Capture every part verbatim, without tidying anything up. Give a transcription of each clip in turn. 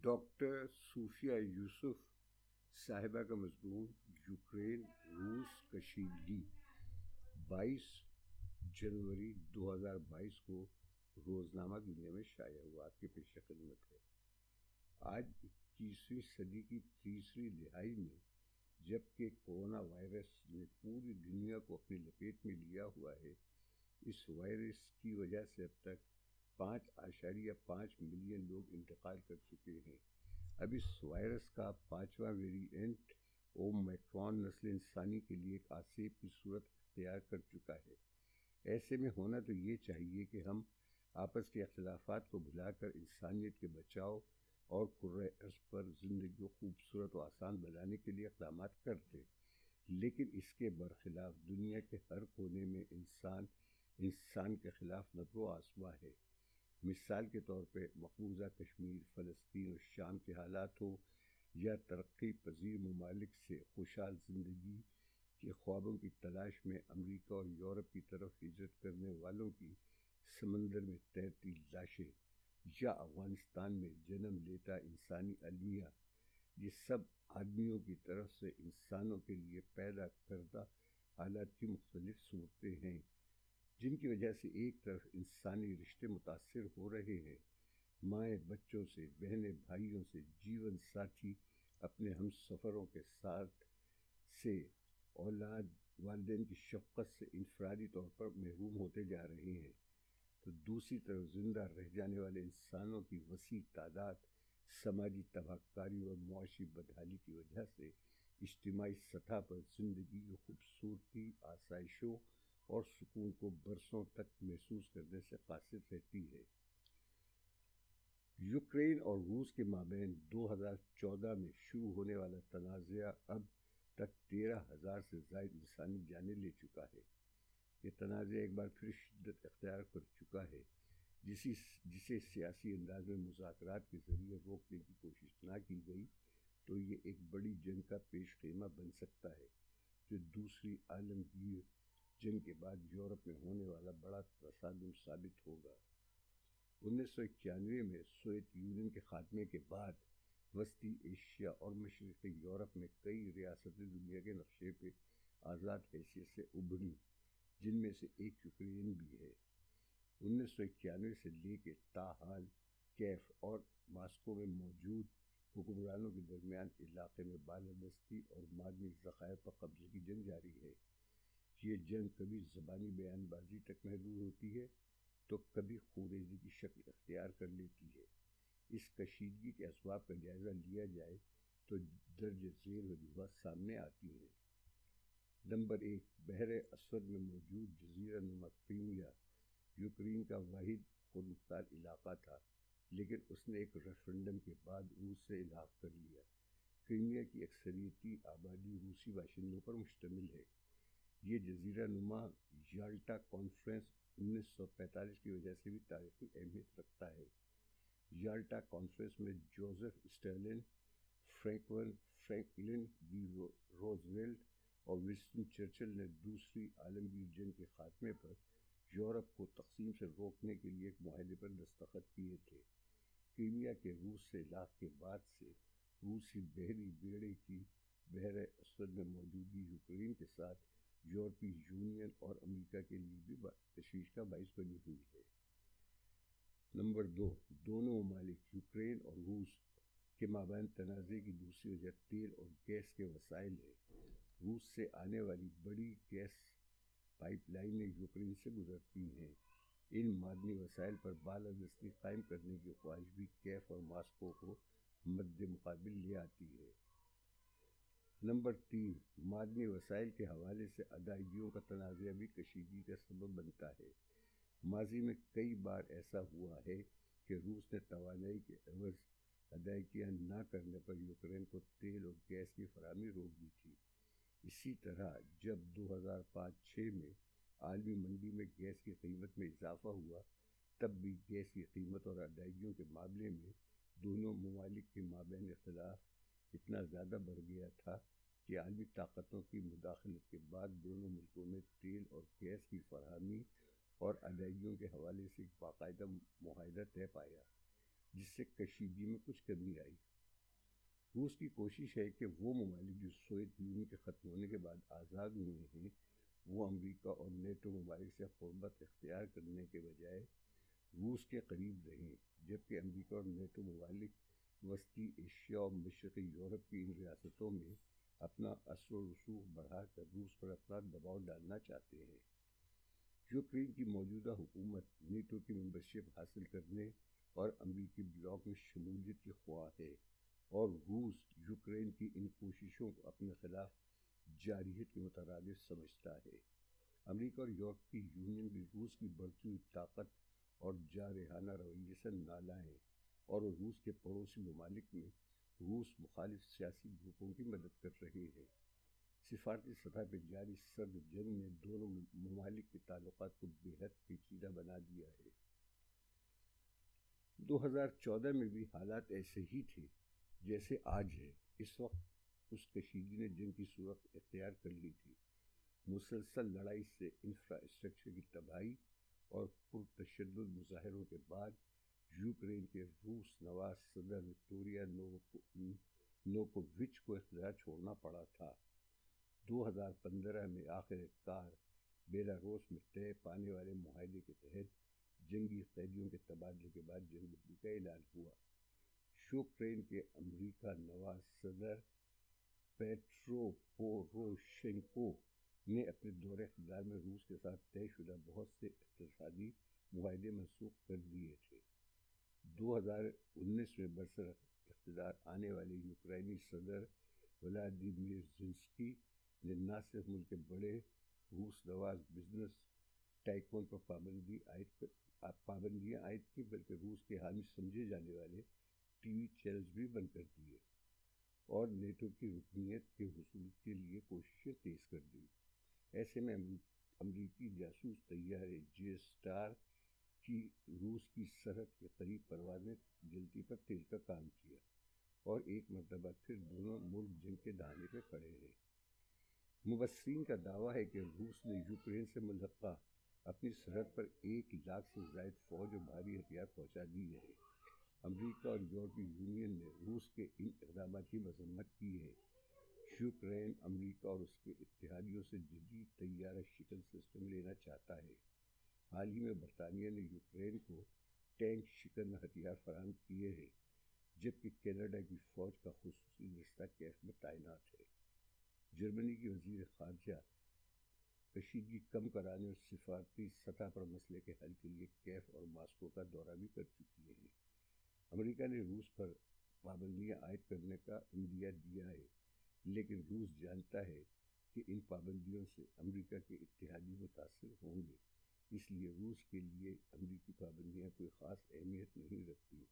Doctor صوفیہ یوسف صاحبہ کا مضمون یوکرین روس کشیدگی بائیس جنوری دو ہزار بائیس کو روزنامہ دنیا میں شائع ہوا، آپ کے پیش خدمت ہے۔ آج اکیسویں صدی کی تیسری دہائی میں جبکہ کورونا وائرس نے پوری دنیا کو اپنی لپیٹ میں لیا ہوا ہے، اس وائرس کی وجہ سے اب تک پانچ اشاریہ پانچ ملین لوگ انتقال کر چکے ہیں۔ اب اس وائرس کا پانچواں ویریئنٹ اومیکرون نسل انسانی کے لیے ایک آسیب کی صورت اختیار کر چکا ہے۔ ایسے میں ہونا تو یہ چاہیے کہ ہم آپس کے اختلافات کو بھلا کر انسانیت کے بچاؤ اور کرۂ ارض پر زندگی کو خوبصورت و آسان بنانے کے لیے اقدامات کرتے، لیکن اس کے برخلاف دنیا کے ہر کونے میں انسان انسان کے خلاف نبر و آزما ہے۔ مثال کے طور پہ مقبوضہ کشمیر، فلسطین اور شام کے حالات ہوں یا ترقی پذیر ممالک سے خوشحال زندگی کے خوابوں کی تلاش میں امریکہ اور یورپ کی طرف ہجرت کرنے والوں کی سمندر میں تیرتی لاشیں، یا افغانستان میں جنم لیتا انسانی المیہ، یہ سب آدمیوں کی طرف سے انسانوں کے لیے پیدا کردہ حالات کی مختلف صورتیں ہیں، جن کی وجہ سے ایک طرف انسانی رشتے متاثر ہو رہے ہیں، مائیں بچوں سے، بہنیں بھائیوں سے، جیون ساتھی اپنے ہم سفروں کے ساتھ سے، اولاد والدین کی شفقت سے انفرادی طور پر محروم ہوتے جا رہے ہیں، تو دوسری طرف زندہ رہ جانے والے انسانوں کی وسیع تعداد سماجی تباہ کاری اور معاشی بدحالی کی وجہ سے اجتماعی سطح پر زندگی کی خوبصورتی، آسائشوں اور سکون کو برسوں تک محسوس کرنے سے قاصر رہتی ہے۔ یوکرین اور روس کے مابین دو ہزار چودہ میں شروع ہونے والا تنازعہ اب تک تیرہ ہزار سے زائد انسانی جانیں لے چکا ہے۔ یہ تنازعہ ایک بار پھر شدت اختیار کر چکا ہے، جسی جسے سیاسی انداز میں مذاکرات کے ذریعے روکنے کی کوشش نہ کی گئی تو یہ ایک بڑی جنگ کا پیش خیمہ بن سکتا ہے، جو دوسری عالمگیر جنگ کے بعد یورپ میں ہونے والا بڑا تصادم ثابت ہوگا۔ انیس سو اکیانوے میں سوویت یونین کے خاتمے کے بعد وسطی ایشیا اور مشرقی یورپ میں کئی ریاستیں دنیا کے نقشے پہ آزاد حیثیت سے ابھریں، جن میں سے ایک یوکرین بھی ہے۔ انیس سو اکیانوے سے لے کے تاحال کیف اور ماسکو میں موجود حکمرانوں کے درمیان علاقے میں بالادستی اور معدنی ذخائر پر قبضے کی جنگ جاری ہے۔ یہ جنگ کبھی زبانی بیان بازی تک محدود ہوتی ہے تو کبھی خونریزی کی شکل اختیار کر لیتی ہے۔ اس کشیدگی کے اسباب کا جائزہ لیا جائے تو درج ذیل وجوہات سامنے آتی ہیں۔ نمبر ایک، بحر اسود میں موجود جزیرہ نما کرائمیا یوکرین کا واحد خود مختار علاقہ تھا، لیکن اس نے ایک ریفرنڈم کے بعد روس سے الحاق کر لیا۔ کرائمیا کی اکثریتی آبادی روسی باشندوں پر مشتمل ہے۔ یہ جزیرہ نما یالٹا کانفرنس انیس سو پینتالیس کی وجہ سے بھی تاریخی اہمیت رکھتا ہے۔ یالٹا کانفرنس میں Joseph Stalin, Franklin Franklin D Roosevelt اور ونسٹن چرچل نے دوسری عالمگیر جنگ کے خاتمے پر یورپ کو تقسیم سے روکنے کے لیے ایک معاہدے پر دستخط کیے تھے۔ کرائمیا کے روس سے الحاق کے بعد سے روسی بحری بیڑے کی بحر اسود میں موجودگی یوکرین کے ساتھ یورپی یونین اور امریکہ کے لیے بھی تشویش کا باعث بنی ہوئی ہے۔ نمبر دو، دونوں ممالک یوکرین اور روس کے مابین تنازع کی دوسری وجہ تیل اور گیس کے وسائل ہے۔ روس سے آنے والی بڑی گیس پائپ لائنیں یوکرین سے گزرتی ہیں۔ ان معدنی وسائل پر بالادستی قائم کرنے کی خواہش بھی کیف اور ماسکو کو مد مقابل لے آتی ہے۔ نمبر تین، معدنی وسائل کے حوالے سے ادائیگیوں کا تنازع بھی کشیدگی کا سبب بنتا ہے۔ ماضی میں کئی بار ایسا ہوا ہے کہ روس نے توانائی کے عوض ادائیگیاں نہ کرنے پر یوکرین کو تیل اور گیس کی فراہمی روک دی تھی۔ اسی طرح جب دو ہزار پانچ چھ میں عالمی منڈی میں گیس کی قیمت میں اضافہ ہوا، تب بھی گیس کی قیمت اور ادائیگیوں کے معاملے میں دونوں ممالک کے مابین اختلاف اتنا زیادہ بڑھ گیا تھا کہ عالمی طاقتوں کی مداخلت کے بعد دونوں ملکوں میں تیل اور گیس کی فراہمی اور ادائیگیوں کے حوالے سے ایک باقاعدہ معاہدہ طے پایا۔ جس سے کشیدگی میں کچھ کمی آئی۔ روس کی کوشش ہے کہ وہ ممالک جو سوویت یونین کے ختم ہونے کے بعد آزاد ہوئے ہیں وہ امریکہ اور نیٹو ممالک سے قربت اختیار کرنے کے بجائے روس کے قریب رہیں، جبکہ امریکہ اور نیٹو ممالک وسطی ایشیا اور مشرقی یورپ کی ان ریاستوں میں اپنا اثر و رسوخ بڑھا کر روس پر اپنا دباؤ ڈالنا چاہتے ہیں۔ یوکرین کی موجودہ حکومت نیٹو کی ممبرشپ حاصل کرنے اور امریکی بلاک میں شمولیت کی خواہاں ہے، اور روس یوکرین کی ان کوششوں کو اپنے خلاف جارحیت کے مترادف سمجھتا ہے۔ امریکہ اور یورپی یونین بھی روس کی بڑھتی ہوئی طاقت اور جارحانہ رویے سے نالاں ہیں، اور وہ روس کے پڑوسی ممالک میں روس مخالف سیاسی گروپوں کی مدد کر رہے ہیں۔ سفارتی سطح پہ جاری سرد جنگ نے دونوں ممالک کے تعلقات کو بے حد پیچیدہ بنا دیا ہے۔ دو ہزار چودہ میں بھی حالات ایسے ہی تھے جیسے آج ہے۔ اس وقت اس کشیدگی نے جنگ کی صورت اختیار کر لی تھی۔ مسلسل لڑائی سے انفراسٹرکچر کی تباہی اور پرتشدد مظاہروں کے بعد یوکرین کے روس نواز صدر وکٹوریا نوکووچ کو اقتدار چھوڑنا پڑا تھا۔ دو ہزار پندرہ میں آخر کار بیلاروس میں طے پانے والے معاہدے کے تحت جنگی قیدیوں کے تبادلے کے بعد جنگ بندی کا اعلان ہوا۔ یوکرین کے امریکہ نواز صدر پیٹرو پوروشینکو نے اپنے دور اقتدار میں روس کے ساتھ طے شدہ بہت سے اقتصادی معاہدے منسوخ کر دیے تھے۔ دو ہزار انیس میں برسر اقتدار آنے والے یوکرینی صدر ولادیمیر زیلنسکی نے نہ صرف ملک کے بڑے روس نواز بزنس ٹائکون پر پابندی عائد پابندیاں عائد کی بلکہ روس کے حامی سمجھے جانے والے ٹی وی چینلز بھی بند کر دیے اور نیٹو کی رکنیت کے حصول کے لیے کوششیں تیز کر دیں۔ ایسے میں امریکی جاسوس طیارے جے اسٹار کی روس کی سرحد کے قریب پروازیں جلتی پر تیل کا کام کیا، اور ایک مرتبہ پھر دونوں ملک جنگ کے دہانے پہ کھڑے ہیں۔ مبصرین کا دعویٰ ہے کہ روس نے یوکرین سے ملحقہ اپنی سرحد پر ایک لاکھ سے زائد فوج اور بھاری ہتھیار پہنچا دیے ہیں۔ امریکہ اور یورپی یونین نے روس کے ان اقدامات کی مذمت کی ہے۔ یوکرین امریکہ اور اس کے اتحادیوں سے جدید طیارہ شکن سسٹم لینا چاہتا ہے۔ حال ہی میں برطانیہ نے یوکرین کو ٹینک شکن ہتھیار فراہم کیے ہیں، جبکہ کینیڈا کی فوج کا خصوصی دستہ کیف میں تعینات ہے۔ جرمنی کی وزیر خارجہ کشیدگی کم کرانے اور سفارتی سطح پر مسئلے کے حل کے لیے کیف اور ماسکو کا دورہ بھی کر چکی ہیں۔ امریکہ نے روس پر پابندیاں عائد کرنے کا عندیہ دیا ہے، لیکن روس جانتا ہے کہ ان پابندیوں سے امریکہ کے اتحادی متاثر ہوں گے، اس لیے روس کے لیے امریکی پابندیاں کوئی خاص اہمیت نہیں رکھتی۔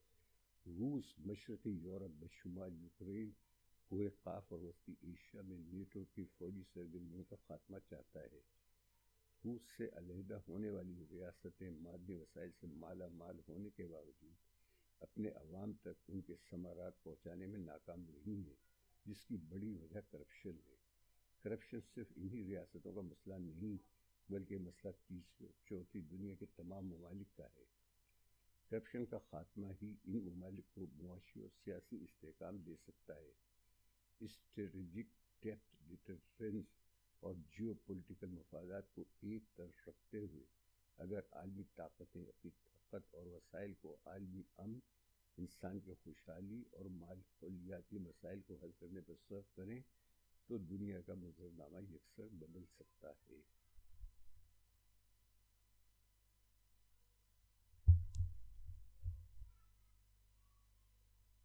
روس مشرقی یورپ بشمول یوکرین، کوہ قاف اور وسطی ایشیا میں نیٹو کی فوجی سرگرمیوں کا خاتمہ چاہتا ہے۔ روس سے علیحدہ ہونے والی ریاستیں معدنی وسائل سے مالا مال ہونے کے باوجود اپنے عوام تک ان کے ثمرات پہنچانے میں ناکام رہی ہیں، جس کی بڑی وجہ کرپشن ہے۔ کرپشن صرف انہی ریاستوں کا مسئلہ نہیں بلکہ مسئلہ تیسری اور چوتھی دنیا کے تمام ممالک کا ہے۔ کرپشن کا خاتمہ ہی ان ممالک کو معاشی اور سیاسی استحکام دے سکتا ہے۔ اسٹریٹجک ڈیپتھ ڈیٹررنس اور جیو پولیٹیکل مفادات کو ایک طرف رکھتے ہوئے اگر عالمی طاقتیں اپنی طاقت اور وسائل کو عالمی امن، انسان کی خوشحالی اور ماحولیاتی مسائل کو حل کرنے پر صرف کریں تو دنیا کا منظرنامہ یکسر بدل سکتا ہے۔